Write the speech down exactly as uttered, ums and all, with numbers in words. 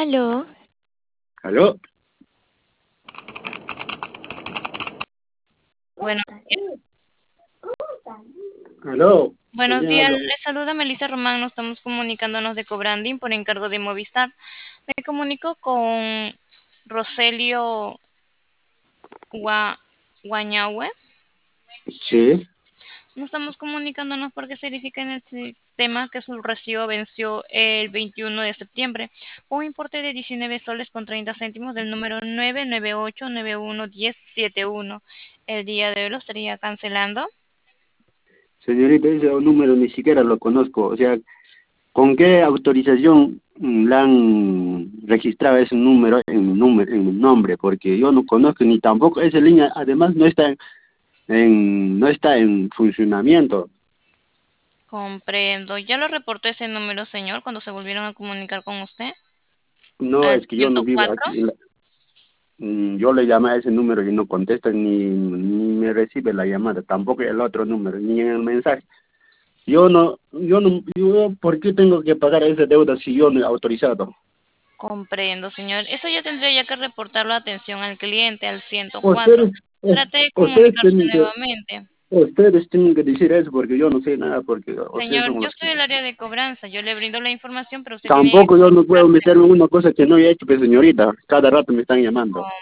Aló, ¿Aló? Bueno, ¿Aló? ¿Con buenos quién días, hablo? les saluda Melissa Román, nos estamos comunicándonos de Cobranding por encargo de Movistar. Me comunico con Roselio Gua- Guañahue. Sí. Nos estamos comunicándonos porque se verifica en el sistema que su recibo venció el veintiuno de septiembre, con un importe de diecinueve soles con treinta céntimos del número nueve nueve ocho nueve uno uno cero siete uno. El día de hoy lo estaría cancelando. Señorita, ese número ni siquiera lo conozco. O sea, ¿con qué autorización mm, le han registrado ese número en mi, número, en mi nombre? Porque yo no conozco ni tampoco esa línea. Además, no está en, en- no está en funcionamiento. Comprendo. ¿Ya lo reportó ese número, señor, cuando se volvieron a comunicar con usted? No, Al es que yo no ciento vivo cuatro. aquí. en la- mm, yo le llamé a ese número y no contesta ni, ni me recibe la llamada. Tampoco el otro número, ni en el mensaje. Yo no, yo no, yo, ¿por qué tengo que pagar esa deuda si yo no he autorizado? Comprendo, señor. Eso ya tendría ya que reportarlo a atención al cliente, al ciento cuatro. Ustedes, us- Trate de ustedes comunicarse tienen que, nuevamente. ustedes tienen que decir eso porque yo no sé nada, porque ustedes Señor, son yo los que... soy del área de cobranza. Yo le brindo la información, pero usted tiene que Tampoco yo no puedo comunicarse. meterme en una cosa que no he hecho, pues señorita, cada rato me están llamando.